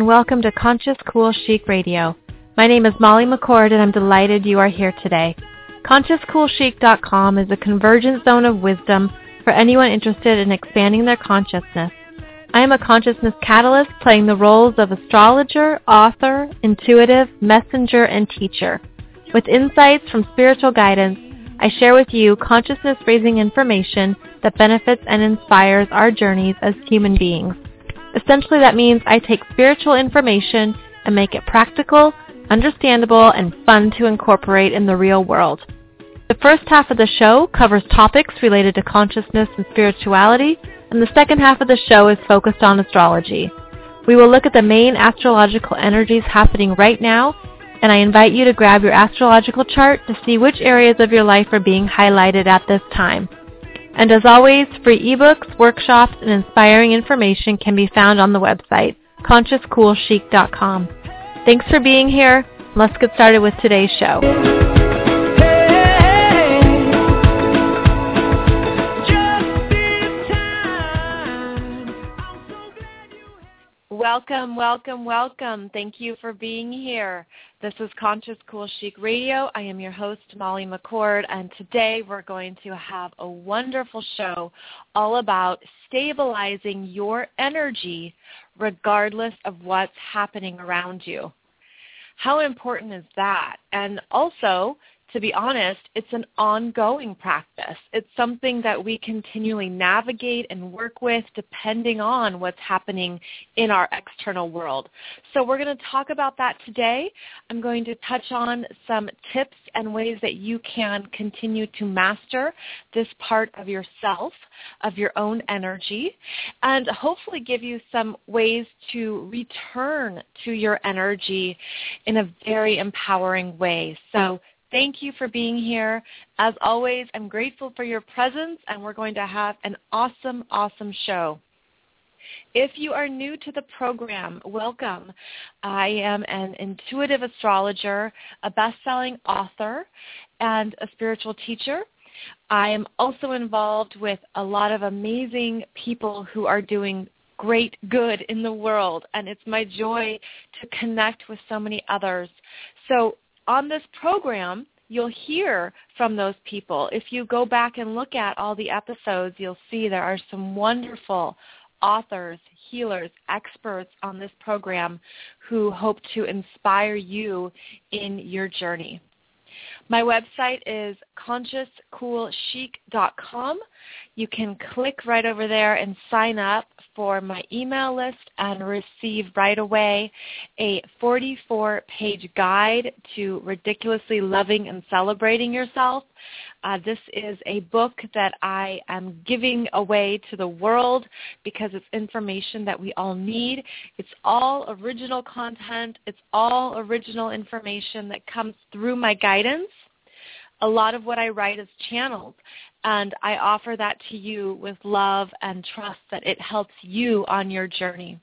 and welcome to Conscious Cool Chic Radio. My name is Molly McCord, and I'm delighted you are here today. ConsciousCoolChic.com is a convergent zone of wisdom for anyone interested in expanding their consciousness. I am a consciousness catalyst playing the roles of astrologer, author, intuitive, messenger, and teacher. With insights from spiritual guidance, I share with you consciousness-raising information that benefits and inspires our journeys as human beings. Essentially, that means I take spiritual information and make it practical, understandable, and fun to incorporate in the real world. The first half of the show covers topics related to consciousness and spirituality, and the second half of the show is focused on astrology. We will look at the main astrological energies happening right now, and I invite you to grab your astrological chart to see which areas of your life are being highlighted at this time. And as always, free ebooks, workshops, and inspiring information can be found on the website, ConsciousCoolChic.com. Thanks for being here. Let's get started with today's show. Welcome, welcome, welcome. Thank you for being here. This is Conscious Cool Chic Radio. I am your host, Molly McCord, and today we're going to have a wonderful show all about stabilizing your energy regardless of what's happening around you. How important is that? And also, to be honest, it's an ongoing practice. It's something that we continually navigate and work with depending on what's happening in our external world. So we're going to talk about that today. I'm going to touch on some tips and ways that you can continue to master this part of yourself, of your own energy, and hopefully give you some ways to return to your energy in a very empowering way. So thank you for being here. As always, I'm grateful for your presence, and we're going to have an awesome, awesome show. If you are new to the program, welcome. I am an intuitive astrologer, a best-selling author, and a spiritual teacher. I am also involved with a lot of amazing people who are doing great good in the world, and it's my joy to connect with so many others. So on this program, you'll hear from those people. If you go back and look at all the episodes, you'll see there are some wonderful authors, healers, experts on this program who hope to inspire you in your journey. My website is ConsciousCoolChic.com. You can click right over there and sign up for my email list and receive right away a 44-page guide to ridiculously loving and celebrating yourself. This is a book that I am giving away to the world because it's information that we all need. It's all original content. It's all original information that comes through my guidance. A lot of what I write is channeled, and I offer that to you with love and trust that it helps you on your journey.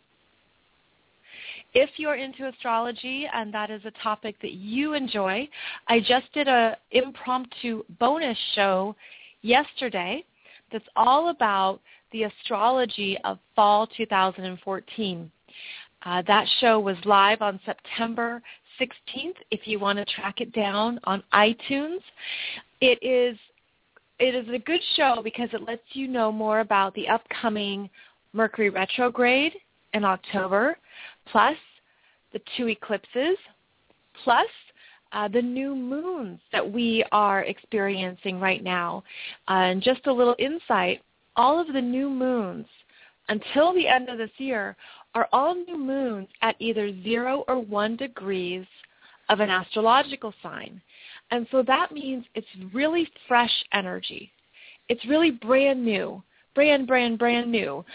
If you're into astrology and that is a topic that you enjoy, I just did an impromptu bonus show yesterday that's all about the astrology of fall 2014. That show was live on September 16th, if you want to track it down on iTunes. It is a good show because it lets you know more about the upcoming Mercury retrograde in October, plus the 2 eclipses, plus the new moons that we are experiencing right now. And just a little insight, all of the new moons until the end of this year are all new moons at either 0 or 1 degrees of an astrological sign. And so that means it's really fresh energy. It's really brand new, brand new.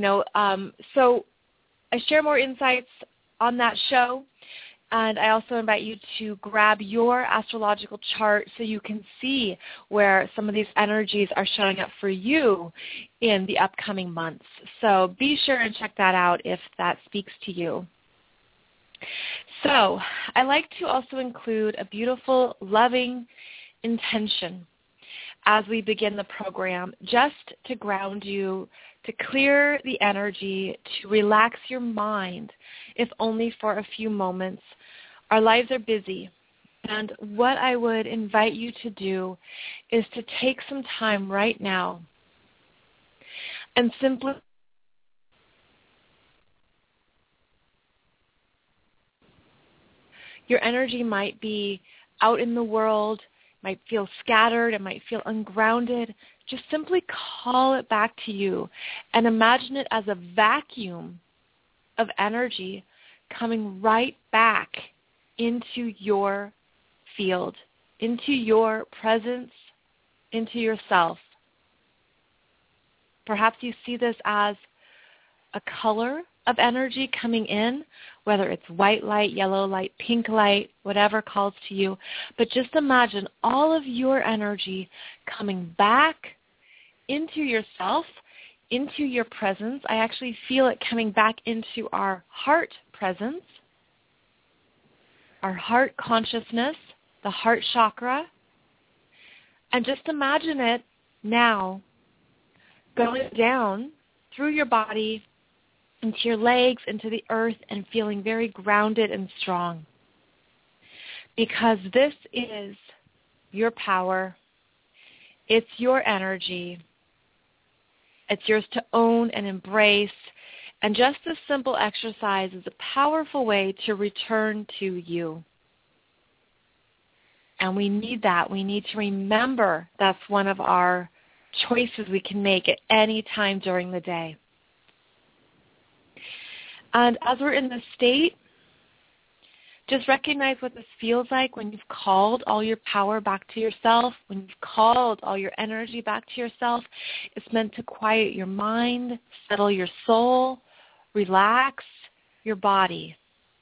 So I share more insights on that show, and I also invite you to grab your astrological chart so you can see where some of these energies are showing up for you in the upcoming months. So be sure and check that out if that speaks to you. So I like to also include a beautiful, loving intention. as we begin the program, just to ground you, to clear the energy, to relax your mind, if only for a few moments. Our lives are busy, and what I would invite you to do is to take some time right now and simply your energy might be out in the world, might feel scattered, it might feel ungrounded. Just simply call it back to you and imagine it as a vacuum of energy coming right back into your field, into your presence, into yourself. Perhaps you see this as a color of energy coming in, whether it's white light, yellow light, pink light, whatever calls to you. But just imagine all of your energy coming back into yourself, into your presence. I actually feel it coming back into our heart presence, our heart consciousness, the heart chakra. And just imagine it now going down through your body, into your legs, into the earth, and feeling very grounded and strong. Because this is your power. It's your energy. It's yours to own and embrace. And just this simple exercise is a powerful way to return to you. And we need that. We need to remember that's one of our choices we can make at any time during the day. And as we're in this state, just recognize what this feels like when you've called all your power back to yourself, when you've called all your energy back to yourself. It's meant to quiet your mind, settle your soul, relax your body.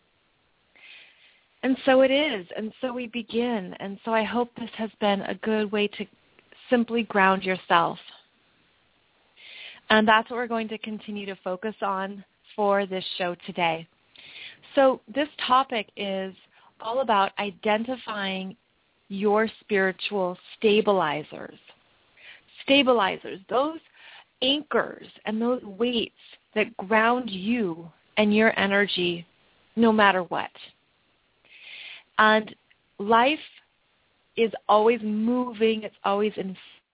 And so it is, and so we begin. And so I hope this has been a good way to simply ground yourself. And that's what we're going to continue to focus on for this show today. So this topic is all about identifying your spiritual stabilizers. Stabilizers, those anchors and those weights that ground you and your energy no matter what. And life is always moving, it's always in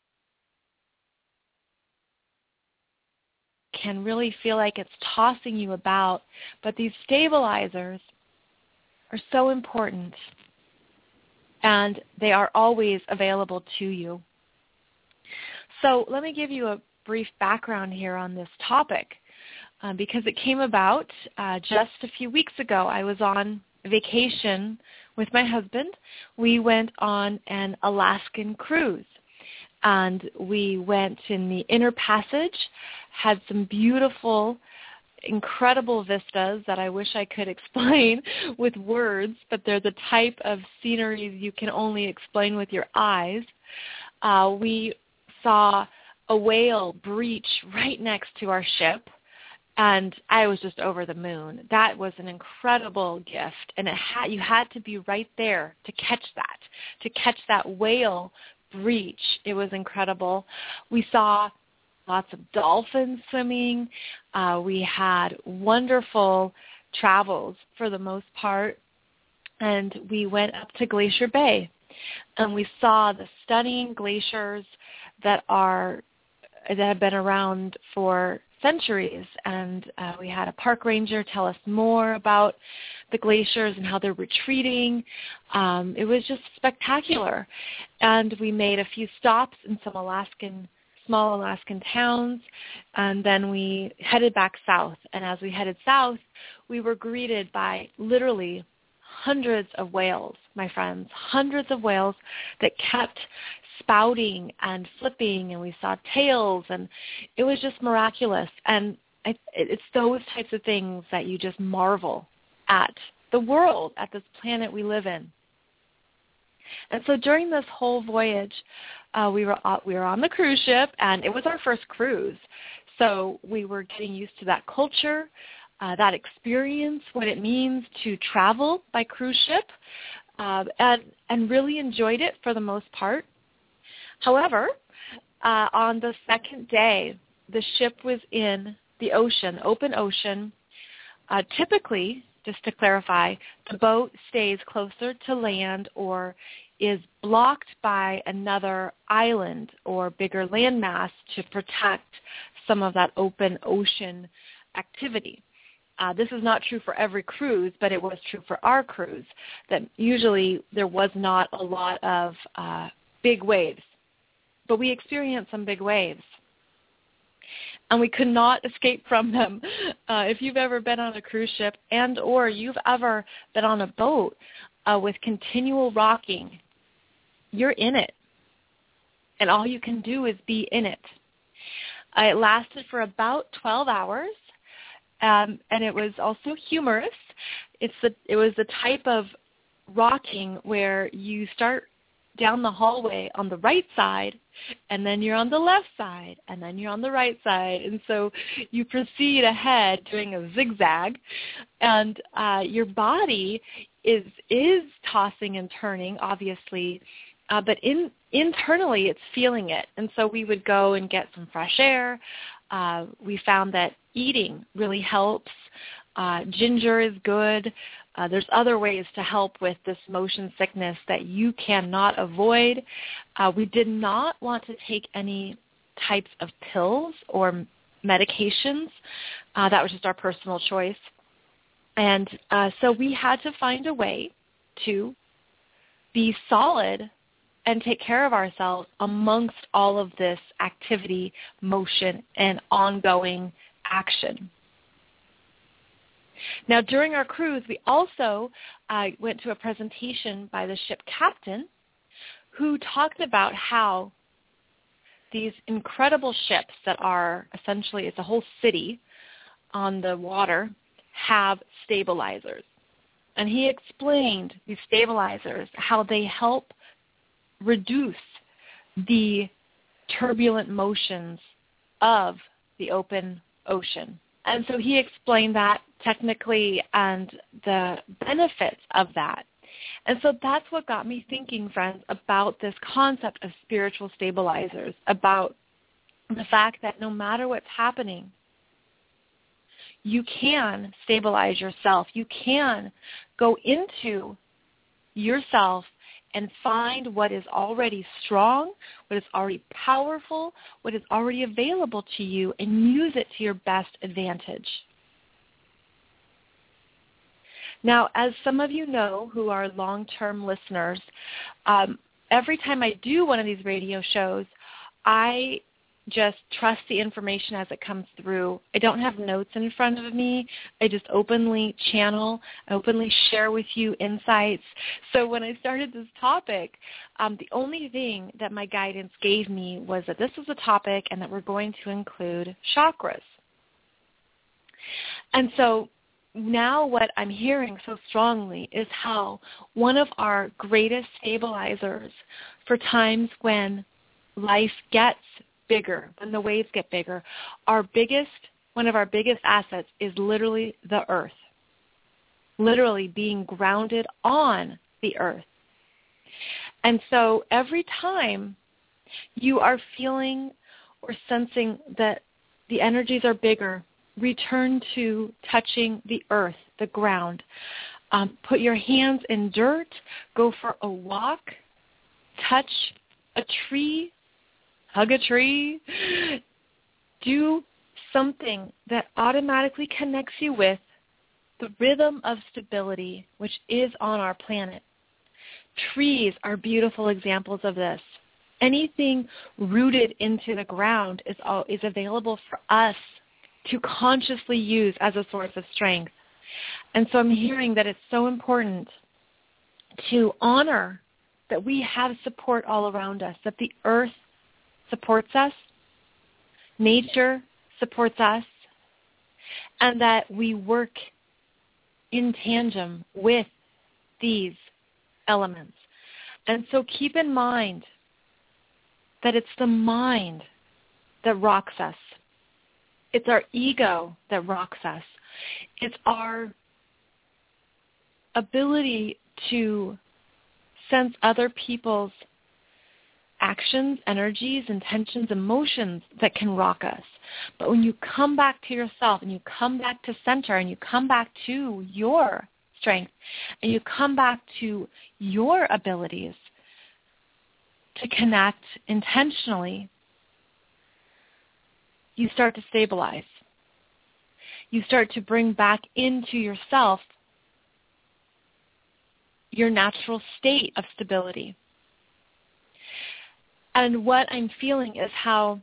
can really feel like it's tossing you about, but these stabilizers are so important, and they are always available to you. So let me give you a brief background here on this topic, because it came about just a few weeks ago. I was on vacation with my husband. We went on an Alaskan cruise. And we went in the Inner Passage, had some beautiful, incredible vistas that I wish I could explain with words, but they're the type of sceneries you can only explain with your eyes. We saw a whale breach right next to our ship, and I was just over the moon. That was an incredible gift, and you had to be right there to catch that whale breach. It was incredible. We saw lots of dolphins swimming. We had wonderful travels for the most part, and we went up to Glacier Bay, and we saw the stunning glaciers that have been around for centuries, and we had a park ranger tell us more about the glaciers and how they're retreating. It was just spectacular. And we made a few stops in some small Alaskan towns, and then we headed back south. And as we headed south, we were greeted by literally hundreds of whales, my friends, hundreds of whales that kept spouting and flipping, and we saw tails, and it was just miraculous. And it's those types of things that you just marvel at the world, at this planet we live in. And so during this whole voyage, we were on the cruise ship, and it was our first cruise. So we were getting used to that culture, that experience, what it means to travel by cruise ship, and really enjoyed it for the most part. However, on the second day, the ship was in the ocean, open ocean. Typically, just to clarify, the boat stays closer to land or is blocked by another island or bigger landmass to protect some of that open ocean activity. This is not true for every cruise, but it was true for our cruise, that usually there was not a lot of big waves. But we experienced some big waves, and we could not escape from them. If you've ever been on a cruise ship and or you've ever been on a boat with continual rocking, you're in it, and all you can do is be in it. It lasted for about 12 hours, and it was also humorous. It was the type of rocking where you start down the hallway on the right side, and then you're on the left side, and then you're on the right side. And so you proceed ahead doing a zigzag, and your body is tossing and turning, obviously, but internally it's feeling it. And so we would go and get some fresh air. We found that eating really helps. Ginger is good. There's other ways to help with this motion sickness that you cannot avoid. We did not want to take any types of pills or medications. That was just our personal choice. And so we had to find a way to be solid and take care of ourselves amongst all of this activity, motion, and ongoing action. Now, during our cruise, we also went to a presentation by the ship captain who talked about how these incredible ships that are essentially, it's a whole city on the water, have stabilizers. And he explained these stabilizers, how they help reduce the turbulent motions of the open ocean. And so he explained that technically and the benefits of that. And so that's what got me thinking, friends, about this concept of spiritual stabilizers, about the fact that no matter what's happening, you can stabilize yourself. You can go into yourself and find what is already strong, what is already powerful, what is already available to you, and use it to your best advantage. Now, as some of you know who are long-term listeners, every time I do one of these radio shows, I just trust the information as it comes through. I don't have notes in front of me. I just openly channel, openly share with you insights. So when I started this topic, the only thing that my guidance gave me was that this was a topic and that we're going to include chakras. And so now what I'm hearing so strongly is how one of our greatest stabilizers for times when life gets bigger, when the waves get bigger, one of our biggest assets is literally the earth, literally being grounded on the earth. And so every time you are feeling or sensing that the energies are bigger, return to touching the earth, the ground. Put your hands in dirt, go for a walk, touch a tree, hug a tree. Do something that automatically connects you with the rhythm of stability, which is on our planet. Trees are beautiful examples of this. Anything rooted into the ground is available for us to consciously use as a source of strength. And so I'm hearing that it's so important to honor that we have support all around us, that the earth supports us, nature supports us, and that we work in tandem with these elements. And so keep in mind that it's the mind that rocks us. It's our ego that rocks us. It's our ability to sense other people's actions, energies, intentions, emotions that can rock us. But when you come back to yourself and you come back to center and you come back to your strength and you come back to your abilities to connect intentionally, you start to stabilize. You start to bring back into yourself your natural state of stability. And what I'm feeling is how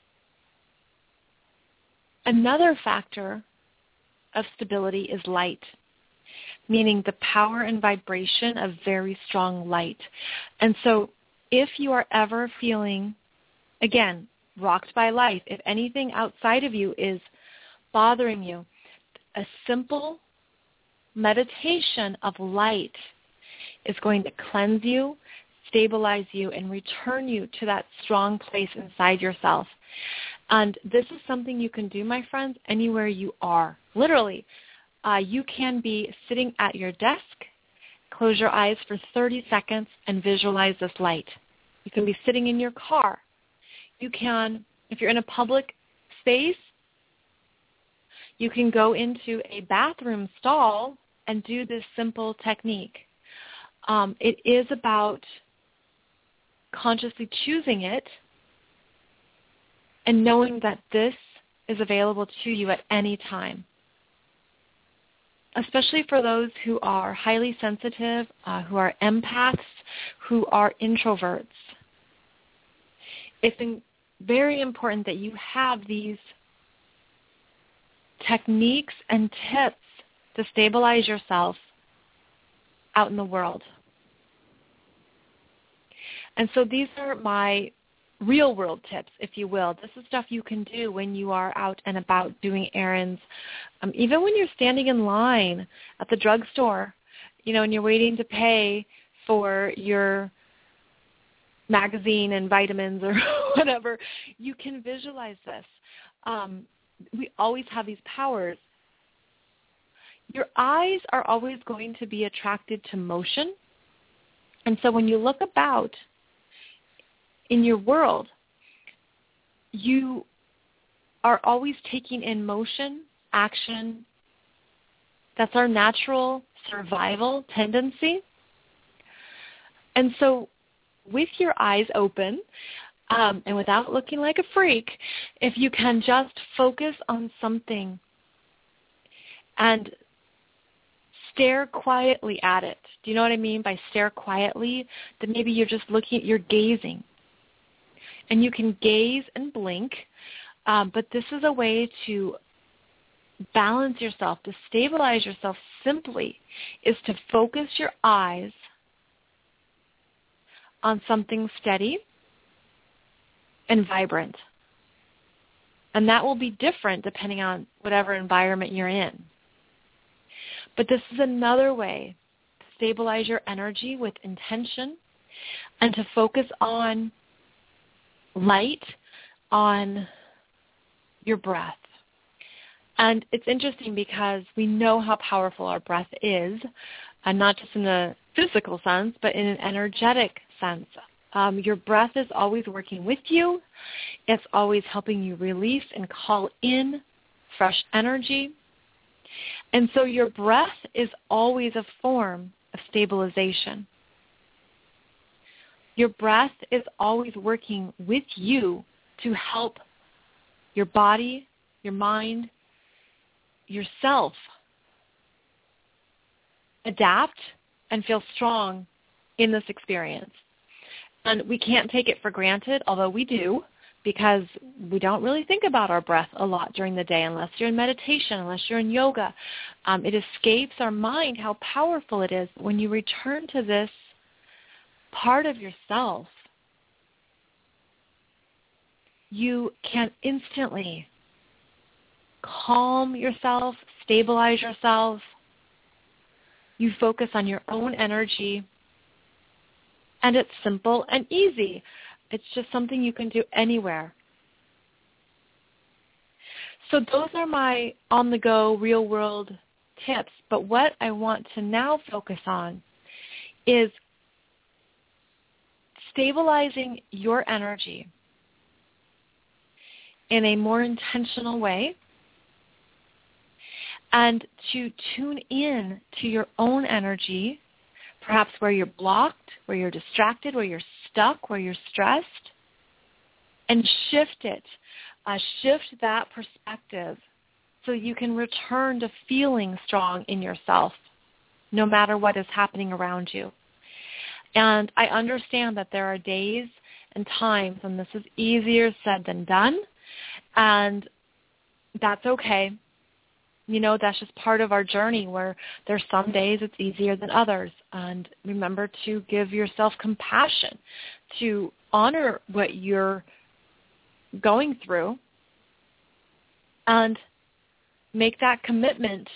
another factor of stability is light, meaning the power and vibration of very strong light. And so if you are ever feeling, again, rocked by life, if anything outside of you is bothering you, a simple meditation of light is going to cleanse you, stabilize you, and return you to that strong place inside yourself. And this is something you can do, my friends, anywhere you are. Literally, you can be sitting at your desk, close your eyes for 30 seconds, and visualize this light. You can be sitting in your car. You can, if you're in a public space, you can go into a bathroom stall and do this simple technique. It is about consciously choosing it and knowing that this is available to you at any time, especially for those who are highly sensitive, who are empaths, who are introverts. It's very important that you have these techniques and tips to stabilize yourself out in the world. And so these are my real world tips, if you will. This is stuff you can do when you are out and about doing errands. Even when you're standing in line at the drugstore, and you're waiting to pay for your magazine and vitamins or whatever, you can visualize this. We always have these powers. Your eyes are always going to be attracted to motion. And so when you look about in your world, you are always taking in motion, action. That's our natural survival tendency. And so with your eyes open, and without looking like a freak, if you can just focus on something and stare quietly at it. Do you know what I mean by stare quietly? That maybe you're just you're gazing. And you can gaze and blink, but this is a way to balance yourself, to stabilize yourself simply, is to focus your eyes on something steady and vibrant. And that will be different depending on whatever environment you're in. But this is another way to stabilize your energy with intention and to focus on light, on your breath. And it's interesting because we know how powerful our breath is, and not just in a physical sense, but in an energetic sense. Your breath is always working with you. It's always helping you release and call in fresh energy. And so your breath is always a form of stabilization. Your breath is always working with you to help your body, your mind, yourself adapt and feel strong in this experience. And we can't take it for granted, although we do, because we don't really think about our breath a lot during the day unless you're in meditation, unless you're in yoga. It escapes our mind how powerful it is when you return to this part of yourself. You can instantly calm yourself, stabilize yourself. You focus on your own energy. And it's simple and easy. It's just something you can do anywhere. So those are my on-the-go, real-world tips. But what I want to now focus on is stabilizing your energy in a more intentional way, and to tune in to your own energy, perhaps where you're blocked, where you're distracted, where you're stuck, where you're stressed, and shift it. Shift that perspective so you can return to feeling strong in yourself, no matter what is happening around you. And I understand that there are days and times when this is easier said than done, and that's okay. You know, that's just part of our journey where there's some days it's easier than others. And remember to give yourself compassion, to honor what you're going through, and make that commitment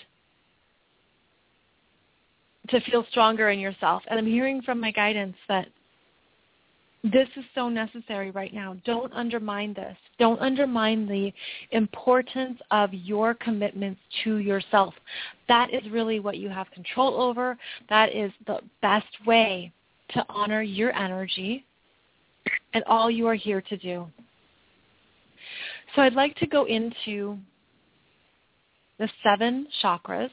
to feel stronger in yourself. And I'm hearing from my guidance that this is so necessary right now. Don't undermine this. Don't undermine the importance of your commitments to yourself. That is really what you have control over. That is the best way to honor your energy and all you are here to do. So I'd like to go into the 7 chakras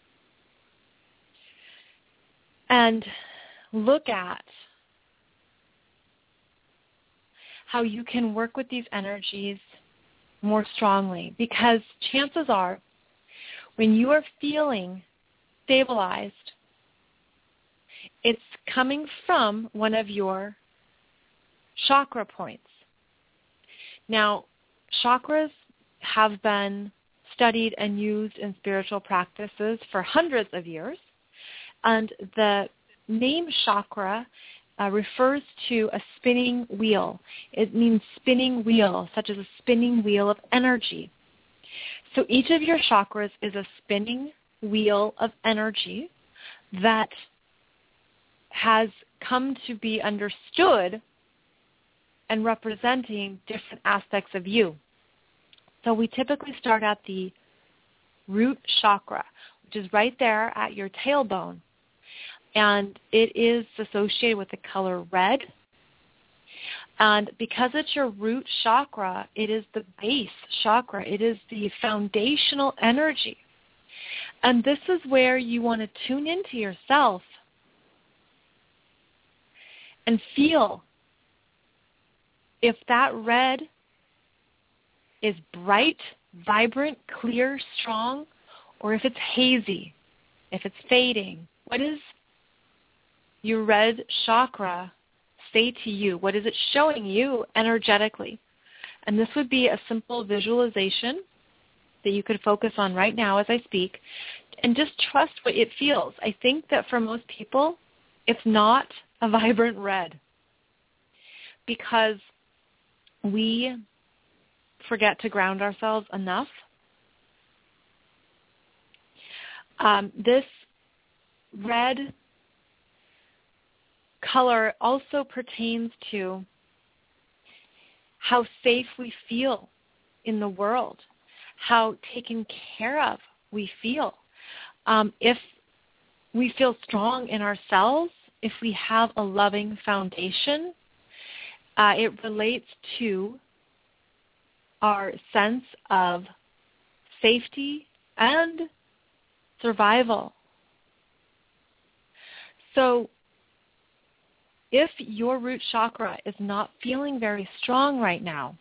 and look at how you can work with these energies more strongly. Because chances are, when you are feeling stabilized, it's coming from one of your chakra points. Now, chakras have been studied and used in spiritual practices for hundreds of years, and the name chakra refers to a spinning wheel. It means spinning wheel, such as a spinning wheel of energy. So each of your chakras is a spinning wheel of energy that has come to be understood and representing different aspects of you. So we typically start at the root chakra, which is right there at your tailbone. And it is associated with the color red. And because it's your root chakra, it is the base chakra. It is the foundational energy. And this is where you want to tune into yourself and feel if that red is bright, vibrant, clear, strong, or if it's hazy, if it's fading. What does your red chakra say to you? What is it showing you energetically? And this would be a simple visualization that you could focus on right now as I speak, and just trust what it feels. I think that for most people, it's not a vibrant red because we forget to ground ourselves enough. This red color also pertains to how safe we feel in the world, how taken care of we feel. If we feel strong in ourselves, if we have a loving foundation, it relates to our sense of safety and survival. So if your root chakra is not feeling very strong right now,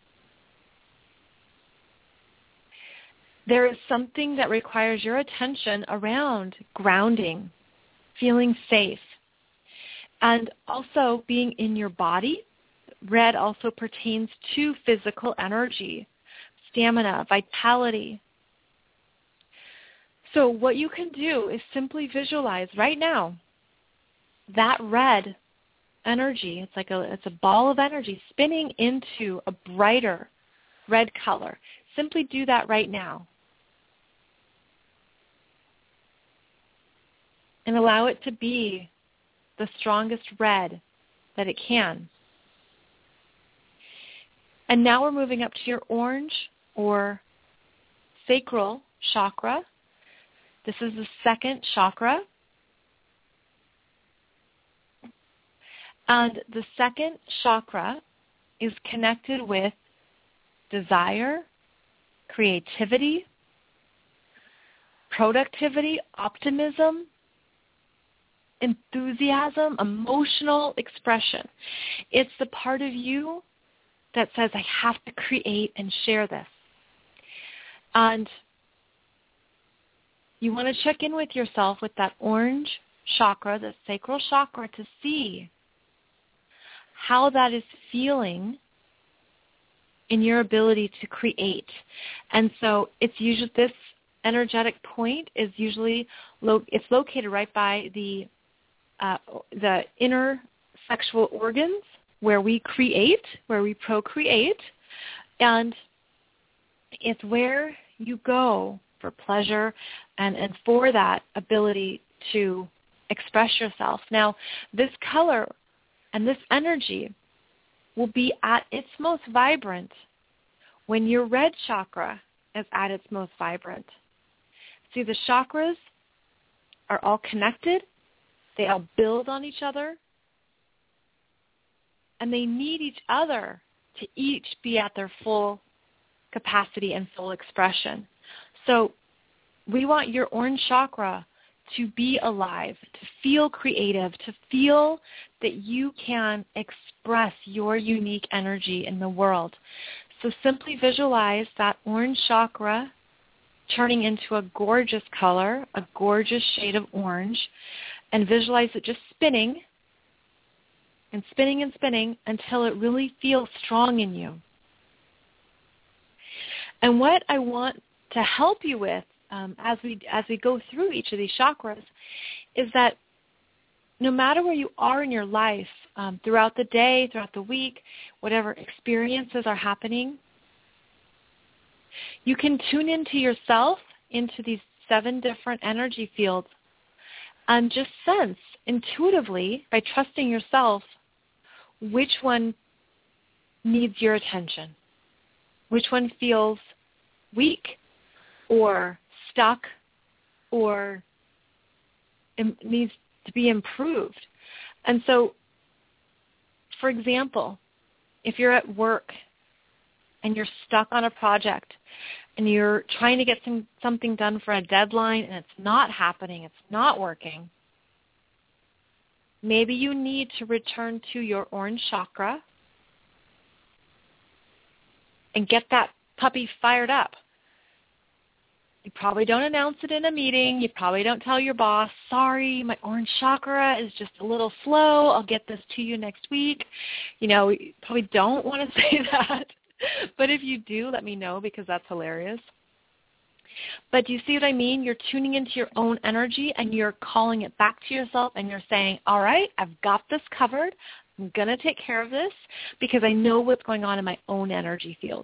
there is something that requires your attention around grounding, feeling safe, and also being in your body. Red also pertains to physical energy, stamina, vitality. So what you can do is simply visualize right now that red energy. It's a ball of energy spinning into a brighter red color. Simply do that right now. And allow it to be the strongest red that it can. And now we're moving up to your orange or sacral chakra. This is the second chakra. And the second chakra is connected with desire, creativity, productivity, optimism, enthusiasm, emotional expression. It's the part of you that says, I have to create and share this. And you want to check in with yourself with that orange chakra, the sacral chakra, to see how that is feeling in your ability to create. And so it's usually, this energetic point is usually, it's located right by the inner sexual organs where we create, where we procreate, and it's where you go for pleasure and for that ability to express yourself. Now, this color and this energy will be at its most vibrant when your red chakra is at its most vibrant. See, the chakras are all connected. They all build on each other. And they need each other to each be at their full capacity and full expression. So we want your orange chakra to be alive, to feel creative, to feel that you can express your unique energy in the world. So simply visualize that orange chakra turning into a gorgeous color, a gorgeous shade of orange, and visualize it just spinning and spinning and spinning until it really feels strong in you. And what I want to help you with as we go through each of these chakras is that no matter where you are in your life, throughout the day, throughout the week, whatever experiences are happening, you can tune into yourself, into these 7 different energy fields, and just sense intuitively, by trusting yourself, which one needs your attention, which one feels weak or stuck or needs to be improved. And so, for example, if you're at work and you're stuck on a project and you're trying to get something done for a deadline and it's not happening, it's not working, maybe you need to return to your orange chakra and get that puppy fired up. You probably don't announce it in a meeting. You probably don't tell your boss, sorry, my orange chakra is just a little slow. I'll get this to you next week. You probably don't want to say that. But if you do, let me know, because that's hilarious. But do you see what I mean? You're tuning into your own energy and you're calling it back to yourself and you're saying, all right, I've got this covered. I'm going to take care of this because I know what's going on in my own energy field.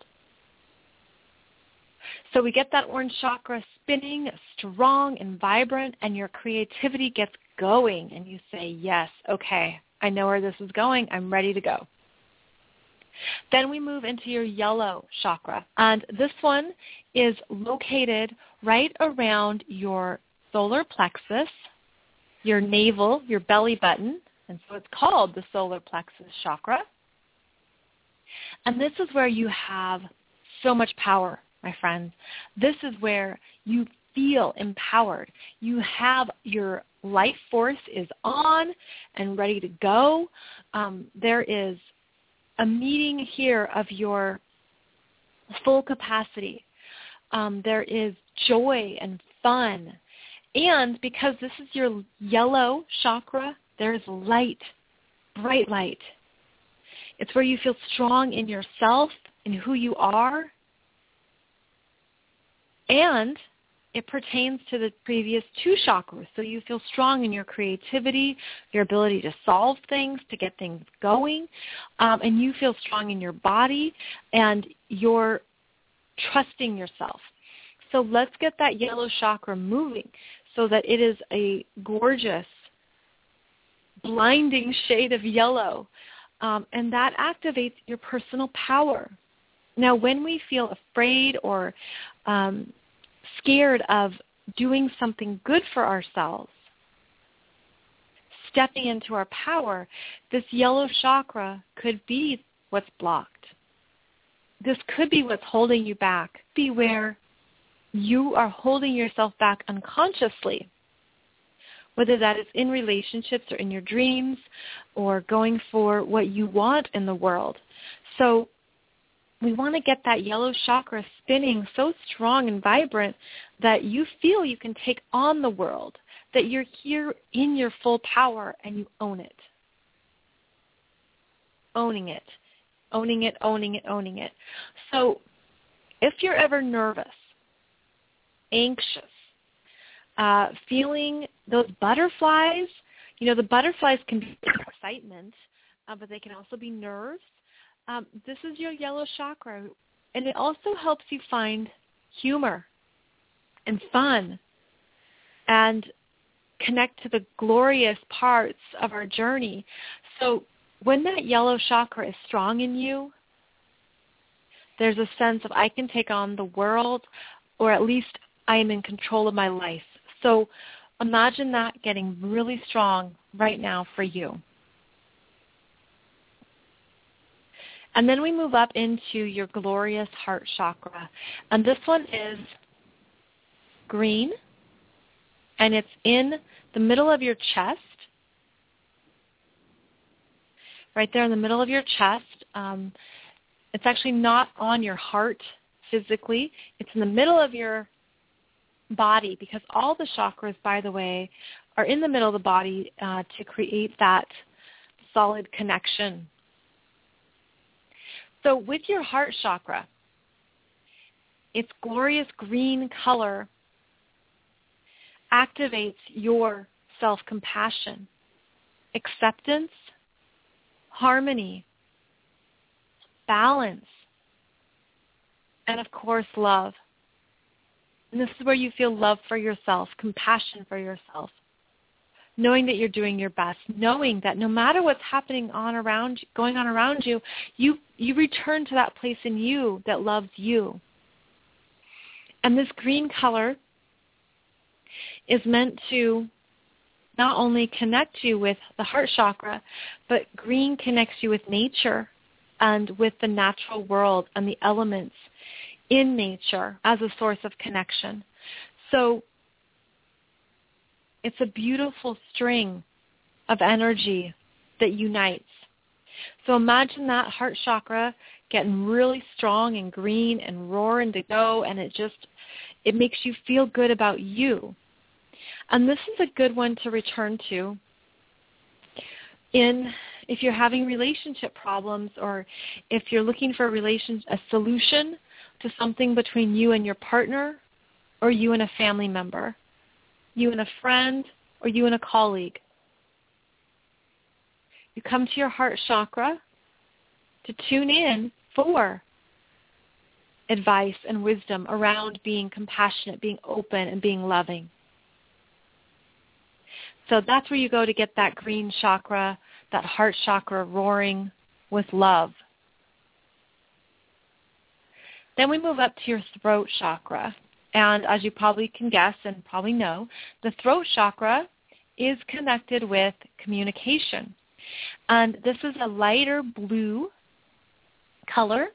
So we get that orange chakra spinning, strong and vibrant, and your creativity gets going and you say, yes, okay, I know where this is going. I'm ready to go. Then we move into your yellow chakra, and this one is located right around your solar plexus, your navel, your belly button, and so it's called the solar plexus chakra. And this is where you have so much power, my friends. This is where you feel empowered. You have your life force is on and ready to go. There is a meeting here of your full capacity. There is joy and fun. And because this is your yellow chakra, there is light, bright light. It's where you feel strong in yourself and who you are. And it pertains to the previous 2 chakras. So you feel strong in your creativity, your ability to solve things, to get things going. And you feel strong in your body and you're trusting yourself. So let's get that yellow chakra moving so that it is a gorgeous, blinding shade of yellow. And that activates your personal power. Now, when we feel afraid or scared of doing something good for ourselves, stepping into our power, this yellow chakra could be what's blocked. This could be what's holding you back. Be where you are holding yourself back unconsciously, whether that is in relationships or in your dreams or going for what you want in the world. So we want to get that yellow chakra spinning so strong and vibrant that you feel you can take on the world, that you're here in your full power and you own it. Owning it. Owning it, owning it, owning it. So if you're ever nervous, anxious, feeling those butterflies, the butterflies can be excitement, but they can also be nerves. This is your yellow chakra, and it also helps you find humor and fun and connect to the glorious parts of our journey. So when that yellow chakra is strong in you, there's a sense of I can take on the world, or at least I am in control of my life. So imagine that getting really strong right now for you. And then we move up into your glorious heart chakra. And this one is green, and it's in the middle of your chest, right there in the middle of your chest. It's actually not on your heart physically. It's in the middle of your body, because all the chakras, by the way, are in the middle of the body to create that solid connection. So with your heart chakra, its glorious green color activates your self-compassion, acceptance, harmony, balance, and of course love. And this is where you feel love for yourself, compassion for yourself, knowing that you're doing your best, knowing that no matter what's going on around you, you return to that place in you that loves you. And this green color is meant to not only connect you with the heart chakra, but green connects you with nature and with the natural world and the elements in nature as a source of connection. So it's a beautiful string of energy that unites. So imagine that heart chakra getting really strong and green and roaring to go, and it makes you feel good about you. And this is a good one to return to if you're having relationship problems, or if you're looking for a solution to something between you and your partner, or you and a family member, you and a friend, or you and a colleague. You come to your heart chakra to tune in for advice and wisdom around being compassionate, being open, and being loving. So that's where you go to get that green chakra, that heart chakra roaring with love. Then we move up to your throat chakra. And as you probably can guess and probably know, the throat chakra is connected with communication. And this is a lighter blue color.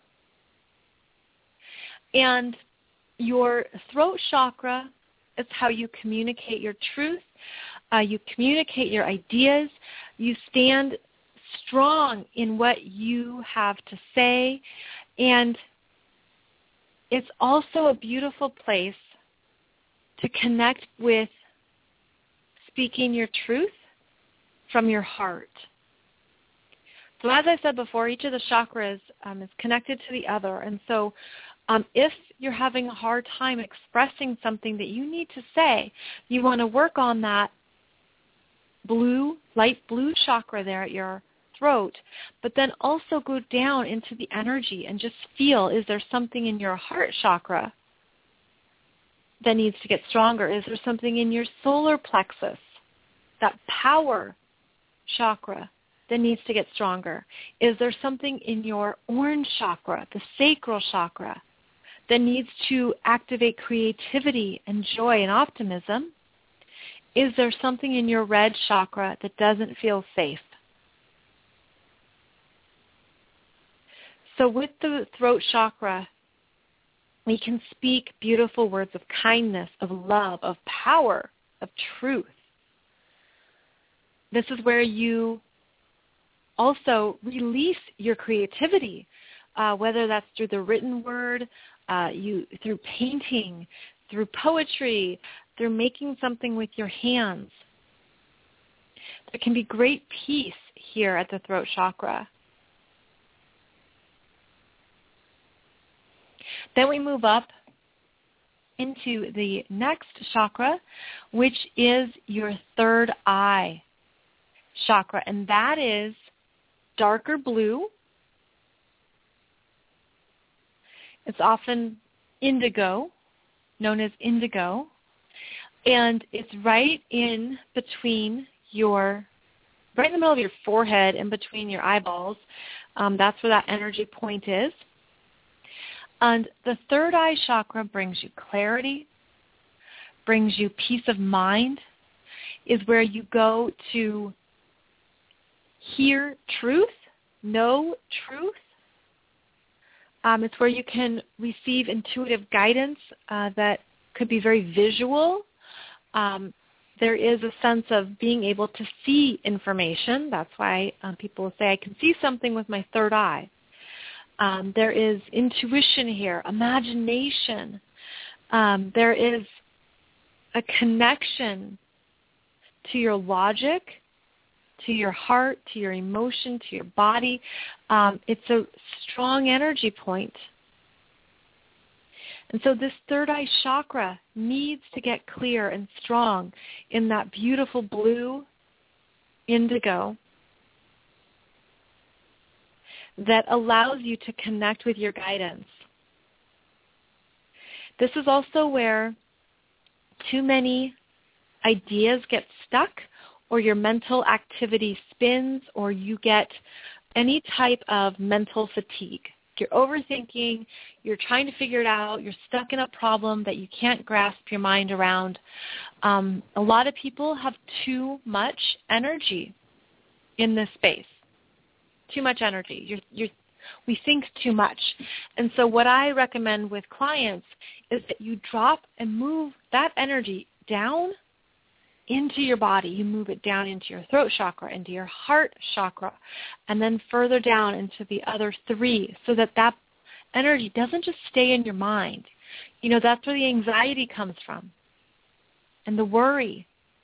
And your throat chakra is how you communicate your truth. You communicate your ideas. You stand strong in what you have to say. And it's also a beautiful place to connect with speaking your truth from your heart. So as I said before, each of the chakras is connected to the other. And so if you're having a hard time expressing something that you need to say, you want to work on that light blue chakra there at your throat, but then also go down into the energy and just feel, is there something in your heart chakra that needs to get stronger? Is there something in your solar plexus, that power chakra, that needs to get stronger? Is there something in your orange chakra, the sacral chakra, that needs to activate creativity and joy and optimism? Is there something in your red chakra that doesn't feel safe? So with the throat chakra, we can speak beautiful words of kindness, of love, of power, of truth. This is where you also release your creativity, whether that's through the written word, through painting, through poetry, through making something with your hands. There can be great peace here at the throat chakra. Then we move up into the next chakra, which is your third eye chakra, and that is darker blue. It's often indigo, known as indigo, and it's right in between right in the middle of your forehead, in between your eyeballs. That's where that energy point is. And the third eye chakra brings you clarity, brings you peace of mind, is where you go to hear truth, know truth. It's where you can receive intuitive guidance that could be very visual. There is a sense of being able to see information. That's why people will say, I can see something with my third eye. There is intuition here, imagination. There is a connection to your logic, to your heart, to your emotion, to your body. It's a strong energy point. And so this third eye chakra needs to get clear and strong in that beautiful blue indigo that allows you to connect with your guidance. This is also where too many ideas get stuck, or your mental activity spins, or you get any type of mental fatigue. You're overthinking, you're trying to figure it out, you're stuck in a problem that you can't grasp your mind around. A lot of people have too much energy in this space. Too much energy. We think too much. And so what I recommend with clients is that you drop and move that energy down into your body. You move it down into your throat chakra, into your heart chakra, and then further down into the other three, so that that energy doesn't just stay in your mind. That's where the anxiety comes from, and the worry,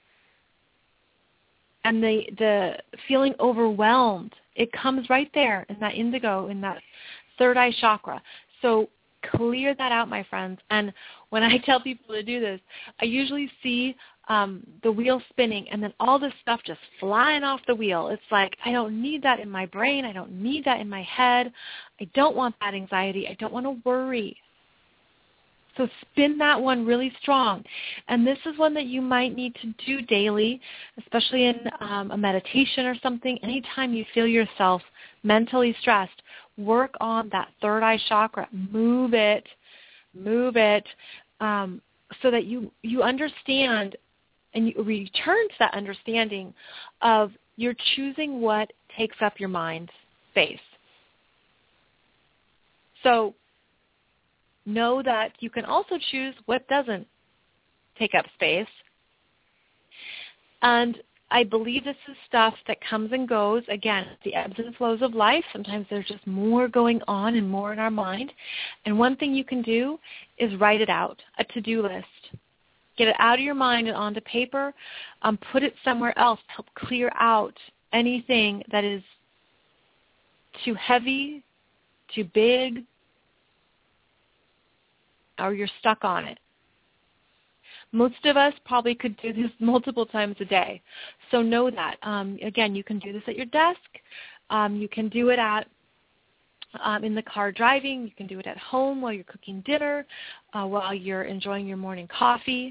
and the feeling overwhelmed. It comes right there in that indigo, in that third eye chakra. So clear that out, my friends. And when I tell people to do this, I usually see the wheel spinning and then all this stuff just flying off the wheel. It's like, I don't need that in my brain. I don't need that in my head. I don't want that anxiety. I don't want to worry. So spin that one really strong. And this is one that you might need to do daily, especially in a meditation or something. Anytime you feel yourself mentally stressed, work on that third eye chakra. Move it, so that you understand and you return to that understanding of you're choosing what takes up your mind space. So know that you can also choose what doesn't take up space. And I believe this is stuff that comes and goes. Again, the ebbs and flows of life. Sometimes there's just more going on and more in our mind. And one thing you can do is write it out, a to-do list. Get it out of your mind and onto paper. Put it somewhere else to help clear out anything that is too heavy, too big, or you're stuck on it. Most of us probably could do this multiple times a day. So know that. Again, you can do this at your desk. You can do it in the car driving. You can do it at home while you're cooking dinner, while you're enjoying your morning coffee.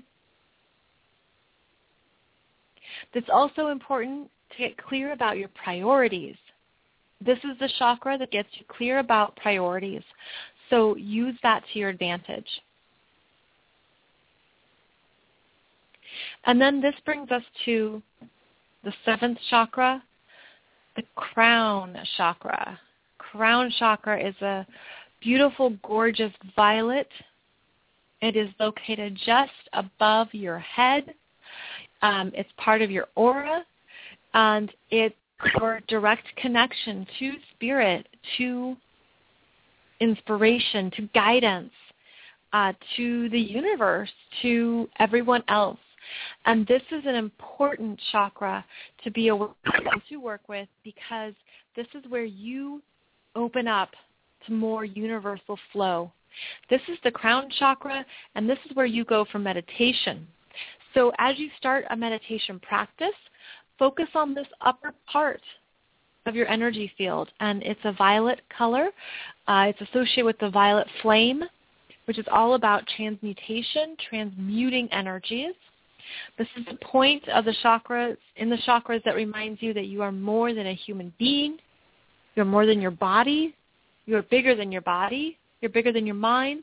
It's also important to get clear about your priorities. This is the chakra that gets you clear about priorities. So use that to your advantage. And then this brings us to the seventh chakra, the crown chakra. Crown chakra is a beautiful, gorgeous violet. It is located just above your head. It's part of your aura, and it's your direct connection to spirit, to inspiration, to guidance, to the universe, to everyone else. And this is an important chakra to be aware of, to work with, because this is where you open up to more universal flow. This is the crown chakra, and this is where you go for meditation. So as you start a meditation practice, focus on this upper part of your energy field, and it's a violet color. It's associated with the violet flame, which is all about transmutation, transmuting energies. This is the point of the chakras, in the chakras, that reminds you that you are more than a human being. You're more than your body. You're bigger than your body. You're bigger than your mind.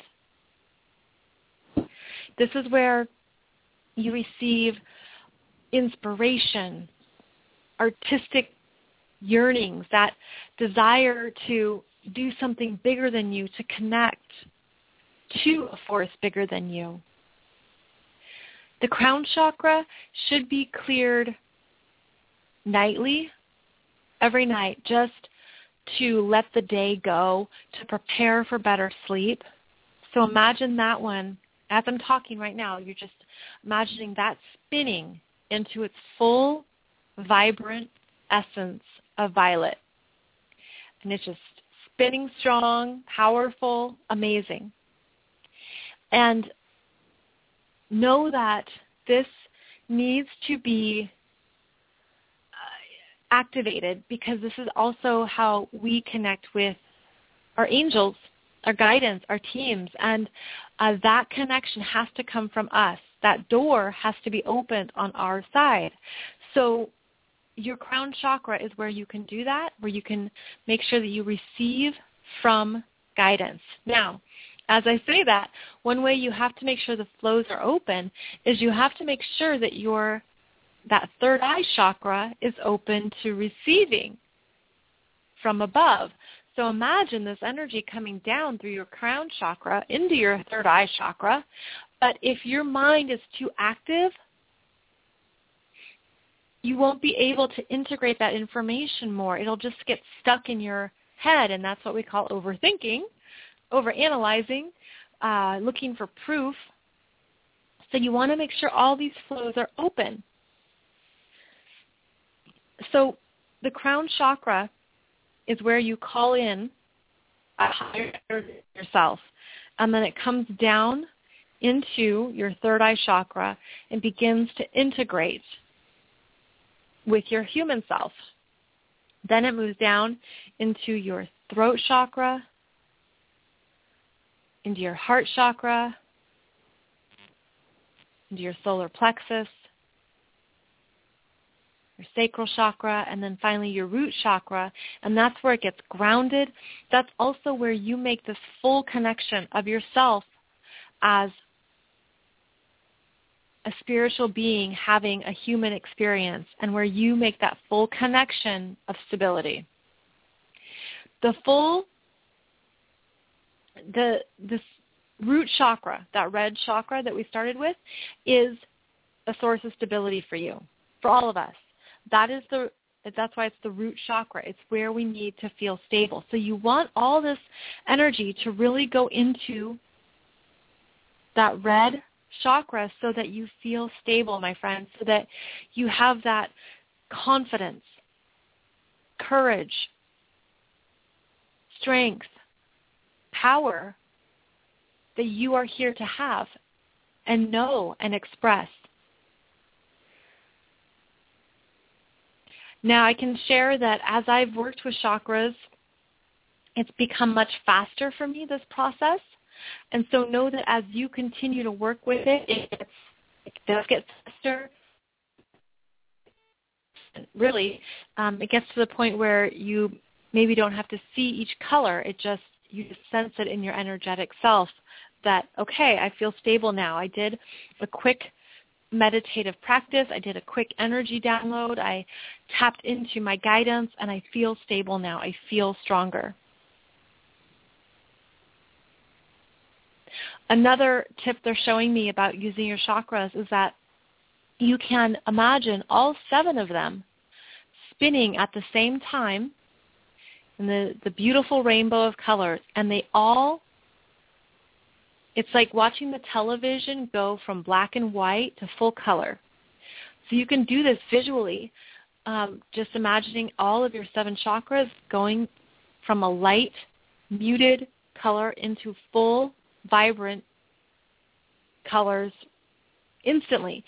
This is where you receive inspiration, artistic yearnings, that desire to do something bigger than you, to connect to a force bigger than you. The crown chakra should be cleared nightly, every night, just to let the day go, to prepare for better sleep. So imagine that one, as I'm talking right now, you're just imagining that spinning into its full, vibrant essence of violet. And it's just spinning strong, powerful, amazing. And know that this needs to be activated, because this is also how we connect with our angels, our guidance, our teams. And that connection has to come from us. That door has to be opened on our side. So your crown chakra is where you can do that, where you can make sure that you receive from guidance. Now, as I say that, one way you have to make sure the flows are open is you have to make sure that that third eye chakra is open to receiving from above. So imagine this energy coming down through your crown chakra into your third eye chakra. But if your mind is too active, you won't be able to integrate that information more. It'll just get stuck in your head, and that's what we call overthinking, overanalyzing, looking for proof. So you want to make sure all these flows are open. So the crown chakra is where you call in a higher yourself, and then it comes down into your third eye chakra and begins to integrate with your human self. Then it moves down into your throat chakra, into your heart chakra, into your solar plexus, your sacral chakra, and then finally your root chakra, and that's where it gets grounded. That's also where you make this full connection of yourself as a spiritual being having a human experience, and where you make that full connection of stability. This root chakra, that red chakra that we started with, is a source of stability for you, for all of us. That's why it's the root chakra. It's where we need to feel stable. So you want all this energy to really go into that red chakra so that you feel stable, my friends, so that you have that confidence, courage, strength, power that you are here to have and know and express. Now, I can share that as I've worked with chakras, it's become much faster for me, this process. And so know that as you continue to work with it, it does get faster. Really, it gets to the point where you maybe don't have to see each color. You just sense it in your energetic self that, okay, I feel stable now. I did a quick meditative practice. I did a quick energy download. I tapped into my guidance, and I feel stable now. I feel stronger. Another tip they're showing me about using your chakras is that you can imagine all 7 of them spinning at the same time in the beautiful rainbow of colors, and they all, it's like watching the television go from black and white to full color. So you can do this visually, just imagining all of your 7 chakras going from a light, muted color into full, vibrant colors instantly.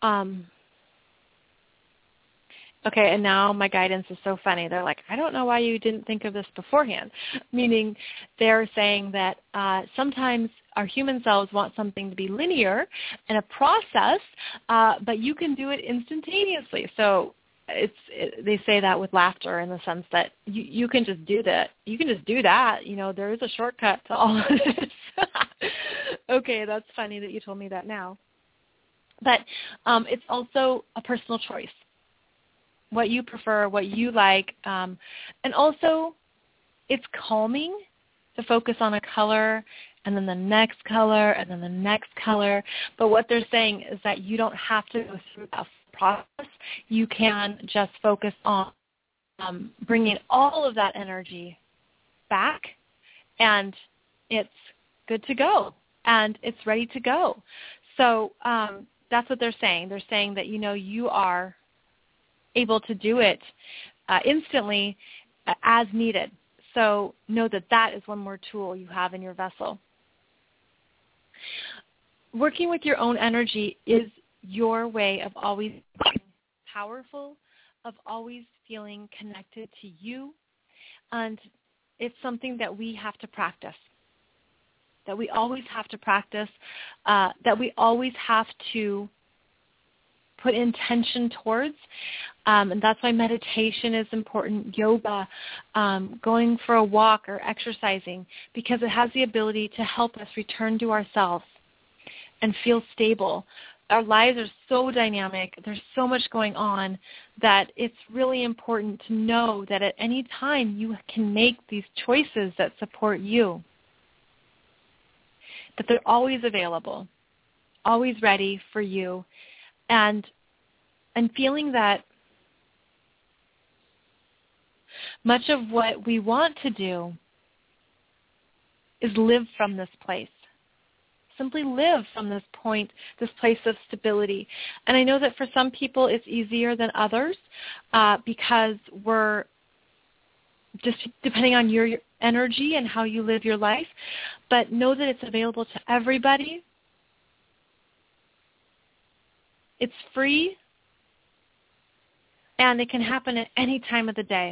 Okay, and now my guidance is so funny. They're like, I don't know why you didn't think of this beforehand, meaning they're saying that sometimes our human selves want something to be linear and a process, but you can do it instantaneously. So they say that with laughter in the sense that you can just do that. You can just do that. You know, there is a shortcut to all of this. Okay, that's funny that you told me that now. But it's also a personal choice. What you prefer, what you like, and also it's calming to focus on a color and then the next color and then the next color. But what they're saying is that you don't have to go through that process. You can just focus on bringing all of that energy back, and it's good to go, and it's ready to go. So that's what they're saying. They're saying that, you know, you are able to do it instantly as needed. So know that that is one more tool you have in your vessel. Working with your own energy is your way of always being powerful, of always feeling connected to you, and it's something that we have to practice, that we always have to practice, that we always have to put intention towards, and that's why meditation is important, yoga, going for a walk or exercising, because it has the ability to help us return to ourselves and feel stable. Our lives are so dynamic, there's so much going on, that it's really important to know that at any time you can make these choices that support you, that they're always available, always ready for you. And feeling that much of what we want to do is live from this place. Simply live from this point, this place of stability. And I know that for some people it's easier than others because we're just depending on your energy and how you live your life. But know that it's available to everybody. It's free, and it can happen at any time of the day.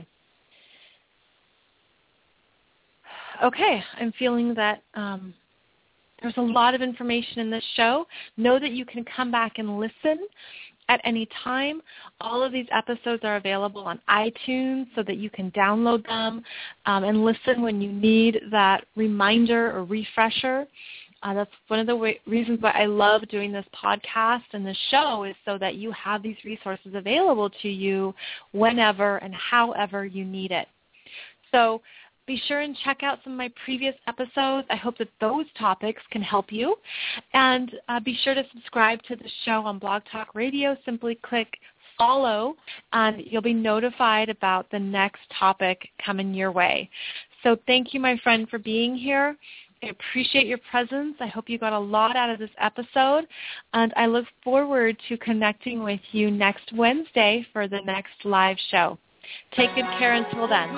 Okay, I'm feeling that there's a lot of information in this show. Know that you can come back and listen at any time. All of these episodes are available on iTunes so that you can download them and listen when you need that reminder or refresher. That's one of the reasons why I love doing this podcast and this show, is so that you have these resources available to you whenever and however you need it. So be sure and check out some of my previous episodes. I hope that those topics can help you. And be sure to subscribe to the show on Blog Talk Radio. Simply click follow, and you'll be notified about the next topic coming your way. So thank you, my friend, for being here. I appreciate your presence. I hope you got a lot out of this episode, and I look forward to connecting with you next Wednesday for the next live show. Take good care until then.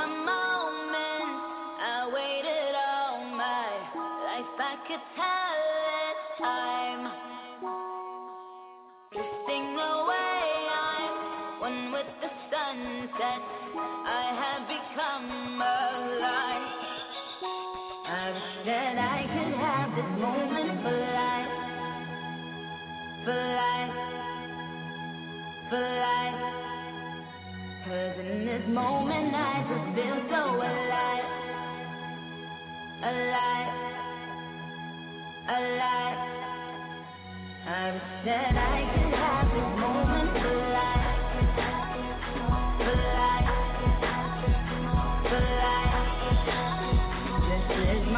That I could have this moment for life, for life. 'Cause in this moment I just feel so alive, alive, alive. I wish that I could have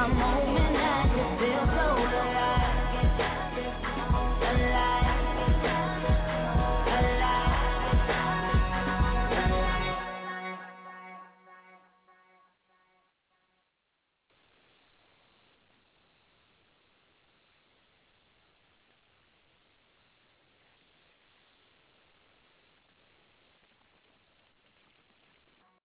my moment.